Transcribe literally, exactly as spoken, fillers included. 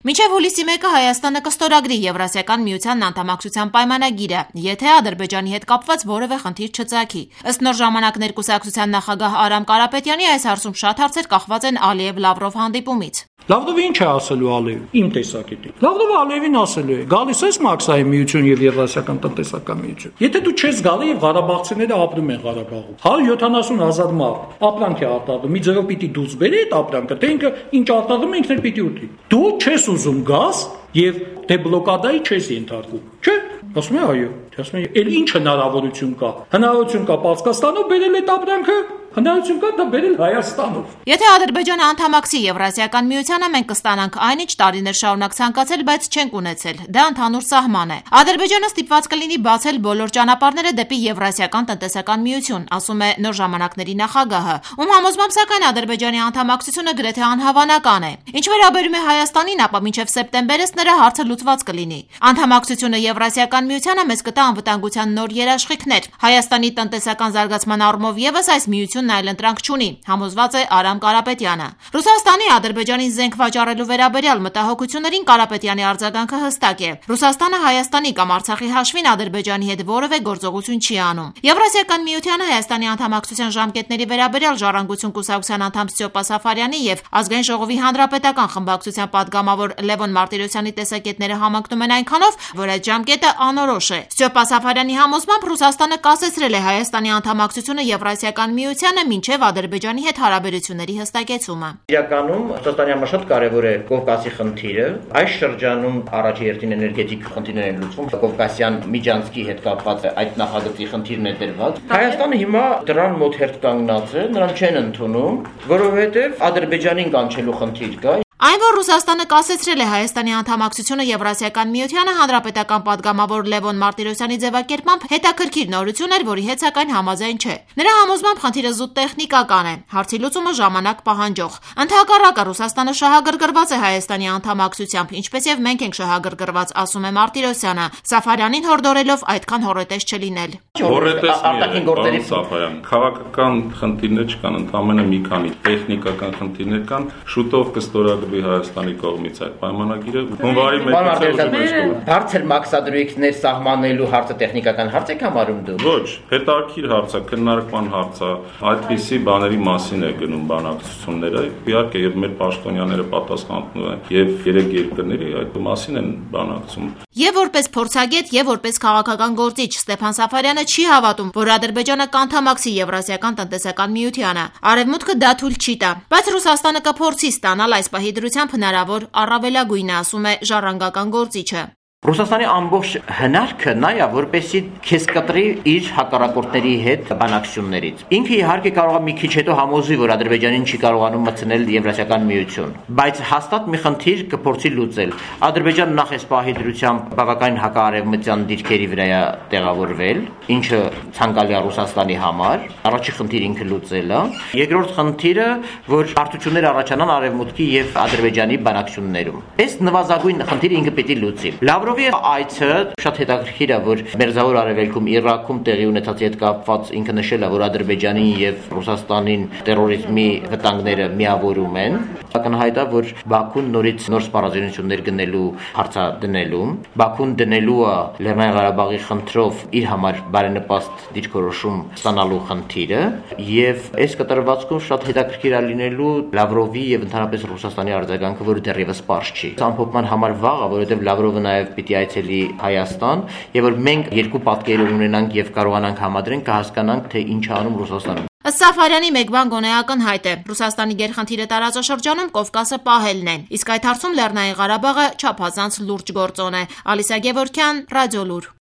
Մինչև հուլիսի մեկը Հայաստանը կստորագրի Եվրասիական միության անդամակցության պայմանագիրը, եթե Ադրբեջանի հետ կապված որևէ խնդիր չծագի։ Ըստ Նոր ժամանակներ կուսակցության նախագահ Արամ Կարապետյանի այս հարցում շատ հարցեր կախված են Ալիև-Լավրով հանդիպումից։ Լավրովը ինչ է ասելու Ալիև, իմ տեսակետից։ Լավրովը Ալիևին ասելու է. գալիս ես Մաքսայի միություն եւ Եվրասիական տնտեսական միություն։ Եթե դու չես գալի եւ ղարաբաղցիները ապրում են Ղարաբաղում, հարյուր յոթանասուն հազար մարդ ապրանք է արտադրում, մի ձևով պիտի դուրս բերի այդ ապրանքը, թե ինքը ինչ արտադրում է ինքն էլ պիտի ուտի։ Դու չես ուզում գաս եւ դեբլոկադայի չես ենթարկում։ Չէ՞։ Ասում է այո։ Ասում է, «Էլ ինչ հնարավորություն կա»։ Հնարավորություն կա Պարսկաստանով բերել այդ ապրանքը, հնարավորություն կա դա բերել Հայաստանով։ Եթե Ադրբեջանը անդամակցի Եվրասիական միությանը, մենք կստանանք այնինչ տարիներ շարունակ ցանկացել, բայց չենք ունեցել։ Դա ընդհանուր սահման է։ Ադրբեջանը ստիպված կլինի բացել բոլոր ճանապարհները դեպի Եվրասիական տնտեսական միություն, ասում է Նոր ժամանակների նախագահը, ում համոզմամբ սակայն Ադրբեջանի անդամակցությունը գրեթե անհավանական է։ Ինչ վերաբերում է Հայաստանին, ապա մինչև սեպտեմբերս նրա հարցը լուծված կլինի։ Անդամակցությունը Եվրասիական միությանը մեզ կտա անվտանգության նոր երաշխիքներ։ Հայաստանի տնտեսական զարգացման առումով եւս այս միությունն այլընտրանք չունի, համոզված է Արամ Կարապետյանը։ Ռուսաստանի Ադրբեջանին զենք վաճառելու վերաբերյալ մտահոգություններին Կարապետյանի արձագանքը հստակ է։ Ռուսաստանը Հայաստանի կամ Արցախի հաշվին Ադրբեջանի հետ որևէ գործողություն չի անում։ Եվրասիական միությանը Հայաստանի անդամակցության ժամկետների վերաբերյալ Ժառանգություն կուսակցության անդամ Ստյոպա Սաֆարյանի եւ Ազգային ժողովի հանրապետական խմբակցության падգամավոր Լևոն Մարտիրոսյանի տեսակետները համընկնում են այնքանով, որ այդ ժամկետը անորոշ է։ Ստյոպա Սաֆարյանի համոզմամբ Ռուսաստանը կասեցրել է Հայաստանի անդամակցությունը Եվրասիական միությանը մինչև Ադրբեջանի հետ հարաբերությունների հստակեցումը։ Իրականում Ռուսաստանի համար շատ կարևոր է Կովկասի խնդիրը։ Այս շրջանում առաջի հերթին էներգետիկ խնդիրներ են լուծվում։ Կովկասյան Միջանցքի հետ կապված այդ նախագծի խնդիրն է դրված։ Հայաստանը հիմա դրան մոտ հերթ կանգնած է, նրան չեն ընդունում, որովհետև Ադրբեջանին կանչելու խնդիր կա։ Այն, որ Ռուսաստանը կասեցրել է Հայաստանի անդամակցությունը Եվրասիական միությանը, հանրապետական падգամավոր Լևոն Մարտիրոսյանի ձևակերպմամբ հետաքրքիր նորություն էր, որի հետ սակայն համաձայն չէ։ Նրա համոզմամբ խնդիրը զուտ տեխնիկական է, հարցի լուծումը ժամանակ պահանջող։ Ընդհակառակը Ռուսաստանը շահագրգռված է Հայաստանի անդամակցությամբ, ինչպես եւ մենք ենք շահագրգռված, ասում է Մարտիրոսյանը, Սաֆարյանին հորդորելով այդքան հոռետես չլինել։ Արտաքին գործերի Սաֆարյան, քաղաքական խնդիրներ չկան, ընդամենը մի քանի տեխնիկական խնդիրներ կան, շուտով կստորագրվի Հայաստանի կողմից այդ պայմանագիրը։ Հունվարի մեկը բարձր մաքսադրույքներ սահմանելու հարցը տեխնիկական հարց եք համարում դու։ Ոչ, հետաքրքիր հարց է, քննարկման հարց է, այդպիսի բաների մասին է գնում բանակցությունները։ Իհարկե, եւ մեր պաշտոնյաները պատասխանում են, եւ երեք երկրների այդ մասին են բանակցում։ Եվ որպես փորձագետ, եւ որպես քաղաքական գործիչ Ստեփան Սաֆարյանը չի հավատում, որ Ադրբեջանը կանդամակցի Եվրասիական տնտեսական միությանը։ Արևմուտքը դա թույլ չի տա, բայց Ռուսաստանը կփորձի ստանալ այս պահի դրությամբ հնարավոր առավելագույնը, ասում է ժառանգական գործիչը։ Ռուսաստանի ամբողջ հնարքը նա է, որպեսզի քեզ կտրի իր հակառակորդների հետ բանակցություններից։ Ինքը իհարկե կարող է մի քիչ հետո համոզվի, որ Ադրբեջանին չի կարողանում մտցնել Եվրասիական միություն, բայց հաստատ մի խնդիր կփորձի լուծել։ Ադրբեջանը նախ այս պահի դրությամբ բավական հակաարևմտյան դիրքերի վրա է տեղավորվել, ինչը ցանկալի է Ռուսաստանի համար։ Առաջի խնդիրը ինքը լուծել է։ Երկրորդ խնդիրը, որ բարդություններ առաջանան Արևմուտքի եւ Ադրբեջանի բանակցություններում։ Այս նվազագույն խնդիրը ինքը պետք է լուծի։ Լավրովի այցը շատ հետաքրքիր է, որ Մերձավոր Արևելքում Իրաքում տեղի ունեցածի հետ կապված ինքը նշել է, որ Ադրբեջանին եւ Ռուսաստանին տերորիզմի վտանգները միավորում են։ Ակնհայտ է, որ Բաքուն նորից նոր սպառազինություններ գնելու հարցա դնելու, Բաքուն դնելու է Լեռնային Ղարաբաղի խնդրով իր համար բարենպաստ դիրքորոշում ստանալու խնդիրը, եւ այս կտրվածքում շատ հետաքրքիր է լինելու Լավրովի եւ ընդհանրապես Ռուսաստանի արձագանքը, որը դեռևս պարզ չի։ Ամփոփման համար վաղ է, որովհետեւ Լավրովը նաեւ պիտի այցելի Հայաստան, եւ որ մենք երկու պատկերով ունենանք եւ կարողանանք համադրենք, կհասկանանք, թե ինչ է անում Ռուսաստանը։ Ըստ Սաֆարյանի մեկ բան գոնե ակնհայտ է. Ռուսաստանի գերխնդիրը տարածաշրջանում Կովկասը պահելն է, իսկ այդ հարցում Լեռնային Ղարաբաղը չափազանց լուրջ գործոն է։ Ալիսա Գևորգյան, Ռադիոլուր։